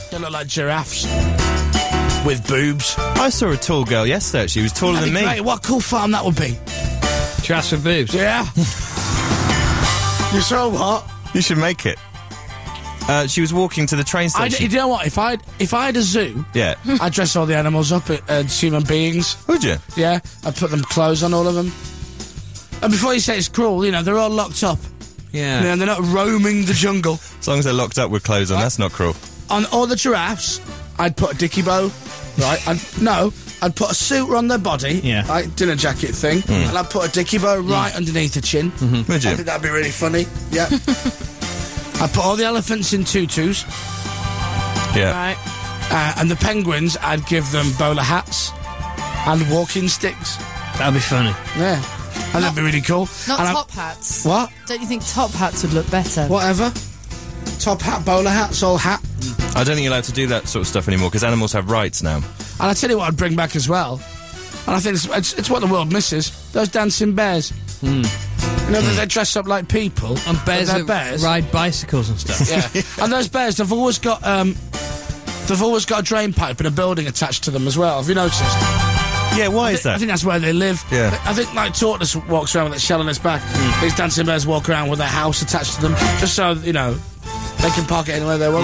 They look like giraffes with boobs. I saw a tall girl yesterday. She was taller than me. Great. What a cool farm that would be. Giraffes with boobs. Yeah. You saw what? You should make it. She was walking to the train station. You know what? If I had a zoo, Yeah. I'd dress all the animals up as human beings. Would you? Yeah, I'd put them clothes on all of them. And before you say it's cruel, you know, they're all locked up. Yeah. You know, they're not roaming the jungle. As long as they're locked up with clothes on, that's not cruel. On all the giraffes, I'd put a dicky bow, right? I'd put a suit on their body, Yeah. like dinner jacket thing, and I'd put a dicky bow right underneath the chin. Would you? I think that'd be really funny. Yeah. I'd put all the elephants in tutus, Yeah. Right. and the penguins, I'd give them bowler hats and walking sticks. That'd be funny. Yeah. And that'd be really cool. Not And top hats. What? Don't you think top hats would look better? Whatever. Top hat, bowler hats, all hat. I don't think you're allowed to do that sort of stuff anymore because animals have rights now. And I tell you what I'd bring back as well. And I think it's what the world misses. Those dancing bears. You know, they dress up like people. And bears but they're that bears. ride bicycles and stuff. Yeah. And those bears, they've always got a drain pipe and a building attached to them as well. Have you noticed? Yeah, why is I that? think that's where they live. Yeah. I think like Tortoise walks around with a shell on his back. These dancing bears walk around with their house attached to them, just so, you know, they can park it anywhere they want.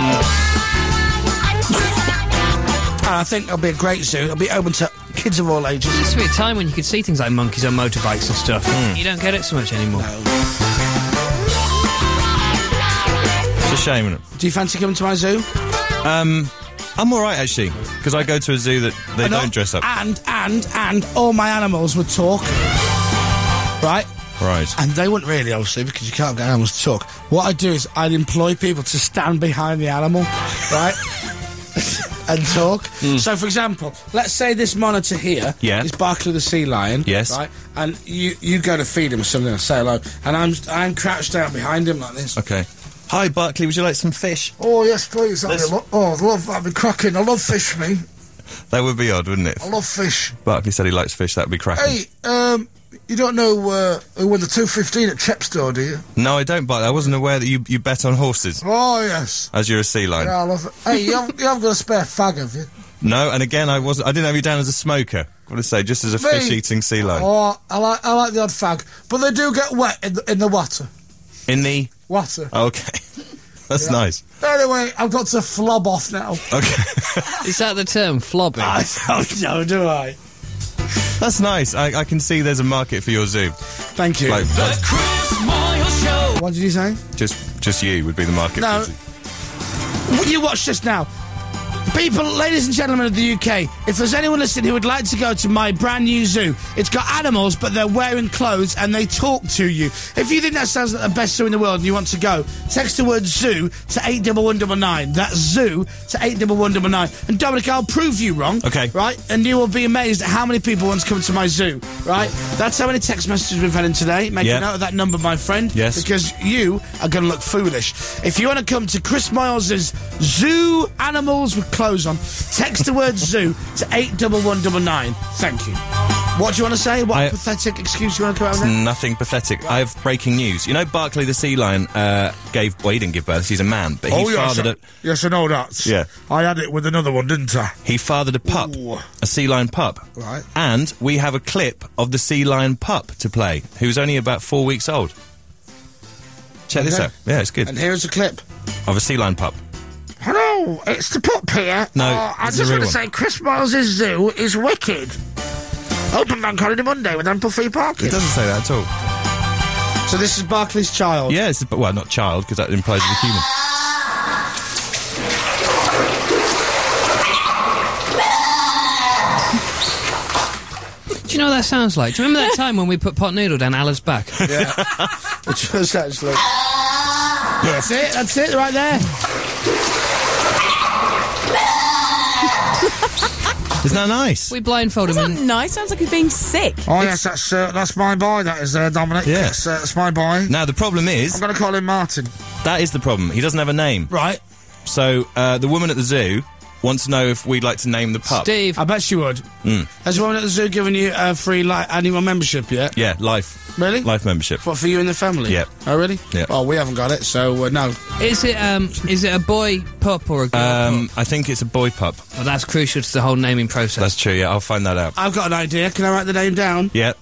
And I think it'll be a great zoo. It'll be open to kids of all ages. There used to be a time when you could see things like monkeys on motorbikes and stuff. You don't get it so much anymore. It's a shame, isn't it? Do you fancy coming to my zoo? I'm alright, actually, because I go to a zoo that they don't dress up. And all my animals would talk. Right? Right. And they wouldn't really, obviously, because you can't get animals to talk. What I'd do is I'd employ people to stand behind the animal, right? And talk. So, for example, let's say this monitor here is Barkley the sea lion. Yes. Right? And you go to feed him or something and say hello, and I'm crouched down behind him like this. Okay. Hi, Barkley, would you like some fish? Oh, yes, please. That'd be cracking. I love fish, me. That would be odd, wouldn't it? I love fish. Barkley said he likes fish, that would be cracking. Hey, you don't know who won the 215 at Chepstow, do you? No, I don't, Barkley. I wasn't aware that you bet on horses, Oh, yes. as you're a sea lion. Yeah, I love it. Hey, you haven't got a spare fag, have you? No, and again, I didn't have you down as a smoker. I want to say, just as a Me? fish-eating sea lion. Oh, I like the odd fag. But they do get wet in the water. In the... Water. Okay. That's nice. Anyway, I've got to flob off now. Okay. Is that the term, flobbing? I don't know, do I? That's nice. I can see there's a market for your zoo. Thank you. Like, The Chris Miles Show. What did you say? just you would be the market No. for zoo. You watch this now. People, ladies and gentlemen of the UK, if there's anyone listening who would like to go to my brand new zoo, it's got animals, but they're wearing clothes and they talk to you. If you think that sounds like the best zoo in the world and you want to go, text the word zoo to 81199. That's zoo to 81199. And Dominic, I'll prove you wrong. Okay. Right? And you will be amazed at how many people want to come to my zoo. Right? That's how many text messages we've had in today. Make a note of that number, my friend. Yes. Because you are going to look foolish. If you want to come to Chris Miles's Zoo Animals with Clothes on, text the word zoo to 81199. Thank you. What do you want to say? What pathetic excuse you want to come out with? Nothing pathetic. I have breaking news. You know, Barkley the sea lion he didn't give birth. He's a man, but he fathered it. Yes, I know that. Yeah. I had it with another one, didn't I? He fathered a pup, a sea lion pup. Right. And we have a clip of the sea lion pup to play, who's only about 4 weeks old. Check this out. Yeah, it's good. And here's a clip. Of a sea lion pup. Hello, it's the pup here. No, I it's just a want real to say Chris Miles's zoo is wicked. Open Bank Holiday Monday with ample free parking. It doesn't say that at all. So this is Barkley's child. Yeah, well, not child, because that implies he's a human. Do you know what that sounds like? Do you remember that time when we put pot noodle down Alla's back? Yeah. Which was actually... That's it, right there. Isn't that nice? We blindfolded him. That's not nice. Sounds like he's being sick. Oh, yes, that's my boy, that is Dominic. Yeah. That's my boy. Now, the problem is... I'm going to call him Martin. That is the problem. He doesn't have a name. Right. So, the woman at the zoo wants to know if we'd like to name the pup. Steve. I bet she would. Has the woman at the zoo given you a free annual membership yet? Yeah, life. Really? Life membership. What, for you and the family? Yep. Oh, really? Yep. Oh, we haven't got it, so no. Is it a boy pup or a girl pup? I think it's a boy pup. Well, that's crucial to the whole naming process. That's true, yeah, I'll find that out. I've got an idea. Can I write the name down? Yeah.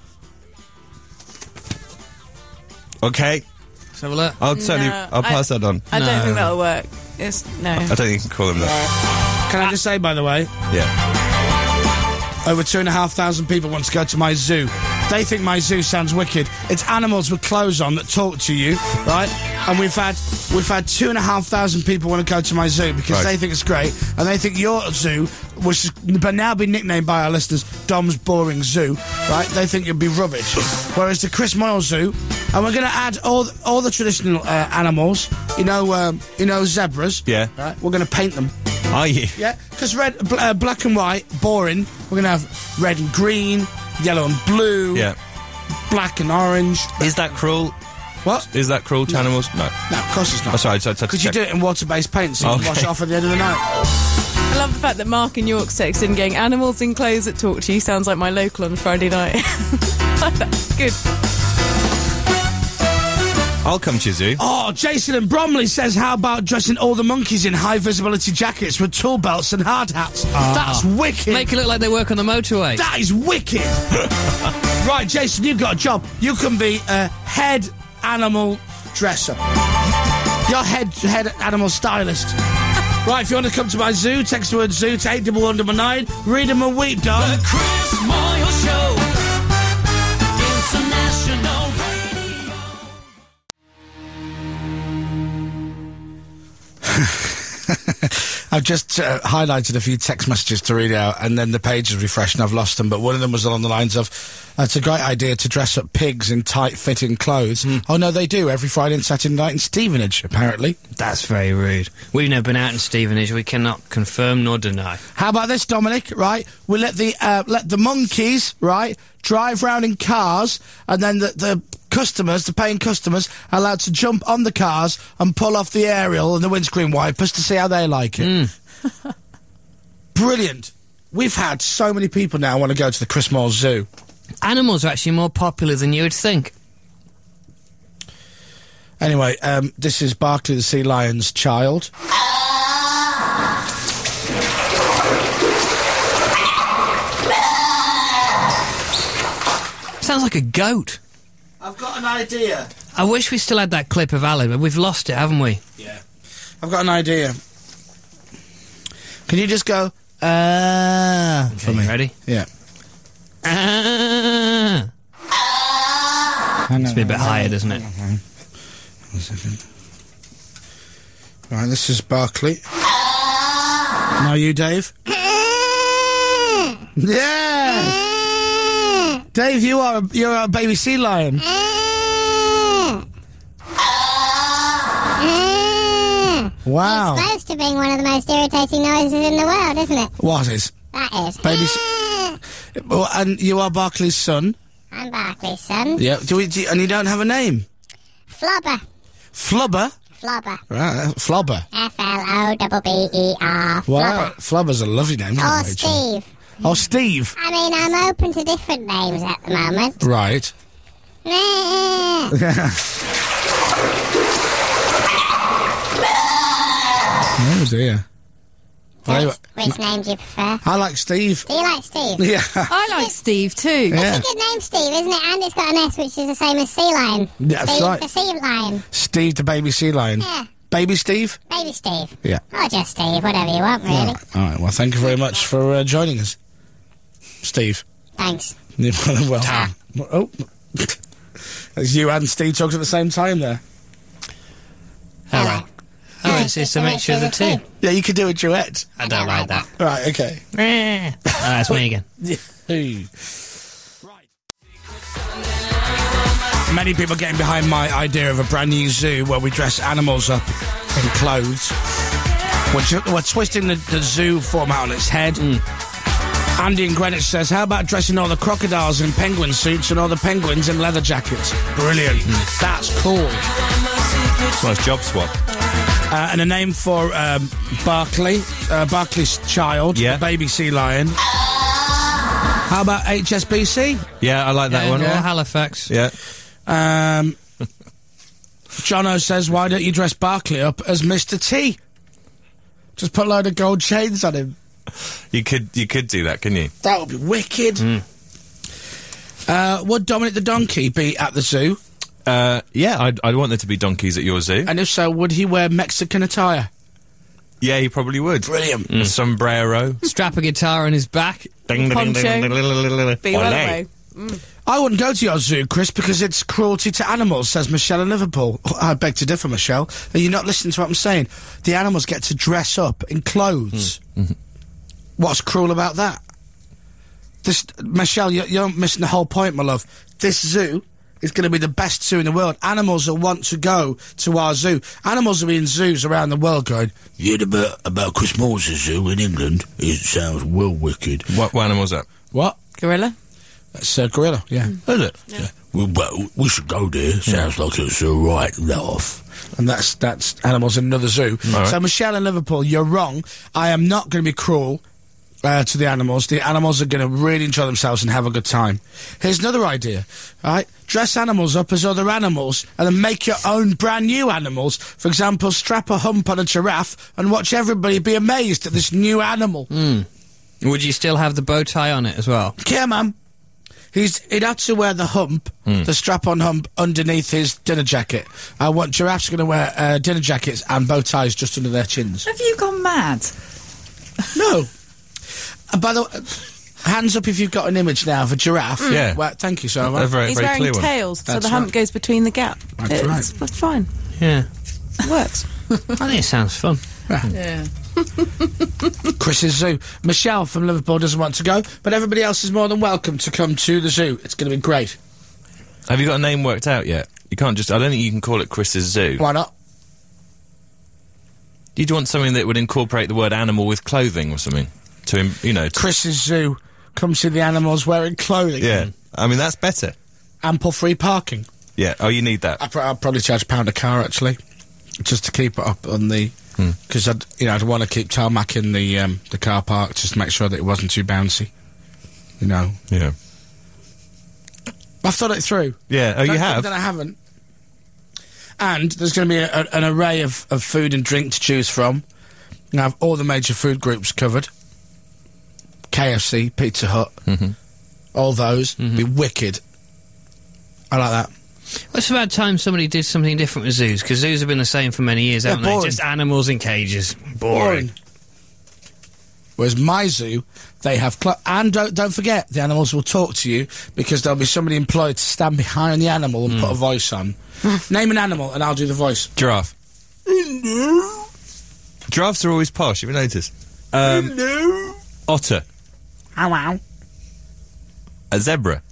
Okay, Let's have a look. I'll pass that on. I don't No. think that'll work. No. I don't think you can call him that. Can I just say, by the way, Yeah. over 2,500 people want to go to my zoo. They think my zoo sounds wicked. It's animals with clothes on that talk to you, right? And we've had 2,500 people want to go to my zoo because Right. they think it's great, and they think your zoo, which has but now been nicknamed by our listeners Dom's Boring Zoo, right? They think you'd be rubbish. Whereas the Chris Moyle Zoo, and we're going to add all the traditional animals. You know zebras. Yeah. Right. We're going to paint them. Are you? Yeah, because black and white, boring. We're going to have red and green, yellow and blue, Yeah. black and orange. Is that cruel? What? Is that cruel to animals? No. No, of course it's not. Oh, sorry, I Because you do it in water-based paint, so you can Okay. wash it off at the end of the night. I love the fact that Mark in York's texted in going, animals in clothes that talk to you sounds like my local on Friday night. Like that. Good. I'll come to your zoo. Oh, Jason and Bromley says, how about dressing all the monkeys in high-visibility jackets with tool belts and hard hats? That's wicked. Make it look like they work on the motorway. That is wicked. Right, Jason, you've got a job. You can be a head animal dresser. You're head animal stylist. Right, if you want to come to my zoo, text the word zoo to 81199. Read them a week, dog. The Chris Moyle Show. International Radio. I've just highlighted a few text messages to read out, and then the page is refreshed and I've lost them, but one of them was along the lines of, it's a great idea to dress up pigs in tight-fitting clothes. Oh, no, they do, every Friday and Saturday night in Stevenage, apparently. That's very rude. We've never been out in Stevenage. We cannot confirm nor deny. How about this, Dominic, right? We let the monkeys, right, drive round in cars, and then the customers, the paying customers, are allowed to jump on the cars and pull off the aerial and the windscreen wipers to see how they like it. Brilliant. We've had so many people now want to go to the Chris Moyle Zoo. Animals are actually more popular than you would think. Anyway, this is Barkley the sea lion's child. Sounds like a goat. I've got an idea. I wish we still had that clip of Ali, but we've lost it, haven't we? Yeah. I've got an idea. Can you just go, for me? Ready? Yeah. It's be a bit higher, doesn't it? 1 second. Right, this is Barkley. Now you, Dave. Yes! Dave, you're a baby sea lion. Wow. It's close to being one of the most irritating noises in the world, isn't it? What is? That is. Baby Well, and you are Barkley's son? I'm Barkley's son. Yeah. And you don't have a name? Flobber. Flubber? Flobber. Right, Flobber. Flobber. Wow, Flubber's a lovely name, isn't Or it, Rachel? Steve. Oh, Steve. I mean, I'm open to different names at the moment. Right. Oh, dear. Which name do you prefer? I like Steve. Do you like Steve? Yeah. I like Steve too. Yeah. It's a good name, Steve, isn't it? And it's got an S, which is the same as sea lion. Yeah, that's Steve right. the sea lion. Steve the baby sea lion. Yeah. Baby Steve? Baby Steve. Yeah. Or just Steve, whatever you want, really. All right. Well, thank you very much for joining us, Steve. Thanks. You're more than welcome. Oh. As you and Steve talked at the same time there. Hello. Oh, it's a mixture of the two. Yeah, you could do a duet. I don't like that. Right, okay. That's me again. Many people getting behind my idea of a brand new zoo where we dress animals up in clothes. We're twisting the zoo format on its head. Andy in Greenwich says, how about dressing all the crocodiles in penguin suits and all the penguins in leather jackets? Brilliant. That's cool. It's a nice job swap. And a name for Barclay, Barclay's child, Yeah. the baby sea lion. How about HSBC? Yeah, I like that one. Or Halifax. Yeah. Jono says, why don't you dress Barclay up as Mr. T? Just put a load of gold chains on him. You could do that, couldn't you? That would be wicked. Would Dominic the donkey be at the zoo? Yeah, I'd want there to be donkeys at your zoo. And if so, would he wear Mexican attire? Yeah, he probably would. Brilliant. A sombrero. Strap a guitar on his back. Ding, ding, Poncho. ding, ding, ding, ding, ding, ding. Be well Olé. away. I wouldn't go to your zoo, Chris, because it's cruelty to animals, says Michelle in Liverpool. Oh, I beg to differ, Michelle. Are you not listening to what I'm saying? The animals get to dress up in clothes. What's cruel about that? Michelle, you're missing the whole point, my love. This zoo is going to be the best zoo in the world. Animals will want to go to our zoo. Animals are in zoos around the world going, you heard about Chris Moore's zoo in England? It sounds well wicked. What animal's that? What? Gorilla? That's a gorilla, yeah. Is it? Yeah. Well, we should go there. Sounds like it's a right laugh. And that's animals in another zoo. All right. So, Michelle in Liverpool, you're wrong. I am not going to be cruel to the animals. The animals are going to really enjoy themselves and have a good time. Here's another idea, all right? Dress animals up as other animals and then make your own brand new animals. For example, strap a hump on a giraffe and watch everybody be amazed at this new animal. Would you still have the bow tie on it as well? Yeah, man. He'd have to wear the hump, the strap-on hump, underneath his dinner jacket. I want giraffes going to wear dinner jackets and bow ties just under their chins. Have you gone mad? No. By the way, hands up if you've got an image now of a giraffe. Yeah. Well, thank you so A much. very, He's very wearing clear one. tails, so That's the hump right. goes between the gap. That's right. That's fine. Yeah. It works. I think it sounds fun. Yeah. Chris's zoo. Michelle from Liverpool doesn't want to go, but everybody else is more than welcome to come to the zoo. It's going to be great. Have you got a name worked out yet? You can't just... I don't think you can call it Chris's Zoo. Why not? You'd want something that would incorporate the word animal with clothing or something. To Chris's zoo. Come see the animals wearing clothing. Yeah. I mean, that's better. Ample free parking. Yeah. Oh, you need that. I'll probably charge £1 a car, actually, just to keep it up on the... Because I'd want to keep tarmacking the car park just to make sure that it wasn't too bouncy. You know. Yeah. I've thought it through. Yeah. Oh, you Don't think have? that I haven't. And there's going to be an array of food and drink to choose from. You have all the major food groups covered. KFC, Pizza Hut, all those. Be wicked. I like that. Well, it's about time somebody did something different with zoos, because zoos have been the same for many years, haven't they? boring. Just animals in cages. Boring. Whereas my zoo, they have... and don't forget, the animals will talk to you because there'll be somebody employed to stand behind the animal and put a voice on. Name an animal and I'll do the voice. Giraffe. Giraffes are always posh, have you noticed? Otter. Ow, ow. A zebra.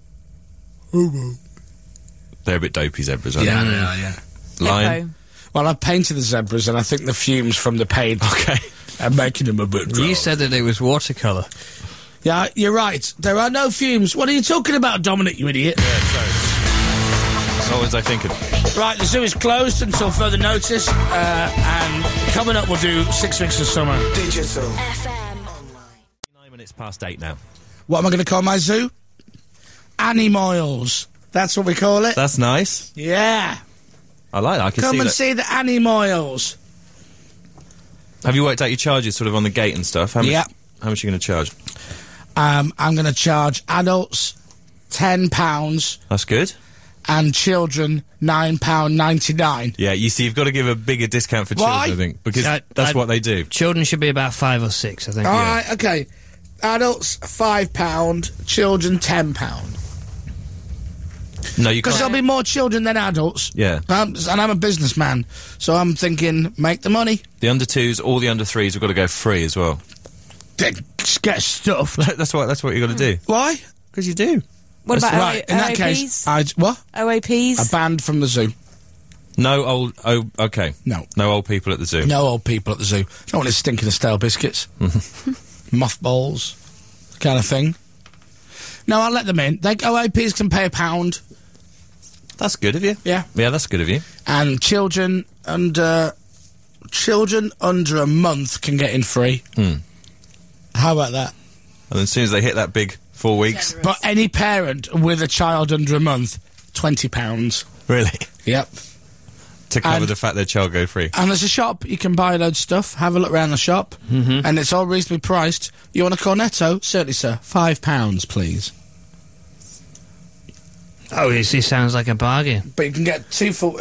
They're a bit dopey, zebras, aren't Yeah, they? they are, yeah. Lion. Hippo. Well, I've painted the zebras and I think the fumes from the paint Okay. are making them a bit dry. You said that it was watercolour. Yeah, you're right. There are no fumes. What are you talking about, Dominic, you idiot? What was I thinking? Right, the zoo is closed until further notice. And coming up, we'll do 6 weeks of summer. Digital. 9 minutes past 8 now. What am I going to call my zoo? Animals. That's what we call it. That's nice. Yeah. I like that. I can Come see and that. see the animals. Have you worked out your charges sort of on the gate and stuff? How much, Yeah. How much are you going to charge? I'm going to charge adults £10 That's good. and children £9.99. Yeah, you see, you've got to give a bigger discount for Why? children, I think, because So, that's I'd- what they do. Children should be about 5 or 6, I think. All right, okay. Adults £5, children £10. No, you Because can't. there'll be more children than adults. Yeah. And I'm a businessman, so I'm thinking, make the money. The under 2s, all the under 3s have got to go free as well. Get stuffed. That's what you got to do. Why? Because you do. What about Right, in that case, what? OAPs? A band from the zoo. No old. Oh, okay. No. No old people at the zoo. No old people at the zoo. Don't want to stinking of stale biscuits. Mothballs. Kind of thing. No, I'll let them in. OAPs can pay £1. That's good of you. Yeah. Yeah, that's good of you. And children under children under a month can get in free. How about that? And as soon as they hit that big 4 weeks. But any parent with a child under a month, £20. Really? Yep. To cover And- the fact their child go free. And there's a shop, you can buy loads of stuff, have a look around the shop, and it's all reasonably priced. You want a cornetto? Certainly, sir. £5, please. Oh, this sounds like a bargain. But you can get two for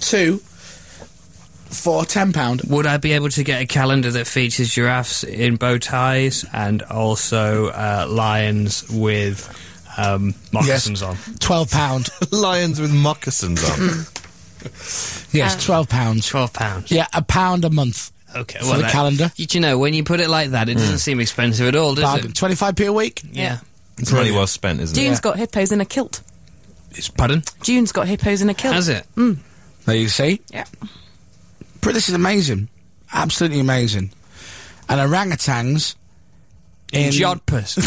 £10. Would I be able to get a calendar that features giraffes in bow ties and also lions with moccasins on? £12. Lions with moccasins on. Yes, £12. £12. Yeah, £1 a month. Okay, For the calendar. You know, when you put it like that, it doesn't seem expensive at all, does Bargain. it? 25p a week? Yeah. It's money well spent, isn't June's it? got hippos in a kilt. Pardon? June's got hippos in a kilt. Has it? There you see. Yeah. But this is amazing. Absolutely amazing. And orangutans in... Jodhpurs.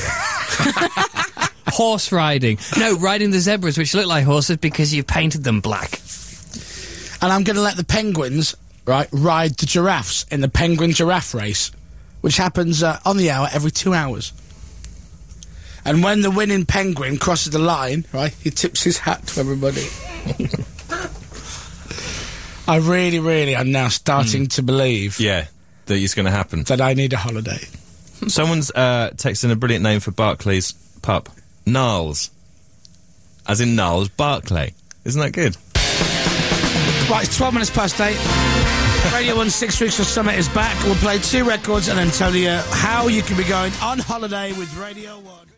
Horse riding. No, riding the zebras, which look like horses because you've painted them black. And I'm going to let the penguins, right, ride the giraffes in the penguin giraffe race, which happens on the hour every 2 hours. And when the winning penguin crosses the line, right, he tips his hat to everybody. I really, really am now starting to believe Yeah, that it's going to happen. that I need a holiday. Someone's texting a brilliant name for Barclay's pup. Gnarls. As in Gnarls Barclay. Isn't that good? Right, it's 12 minutes past 8. Radio 1 6 Weeks for Summer is back. We'll play 2 records and then tell you how you can be going on holiday with Radio 1.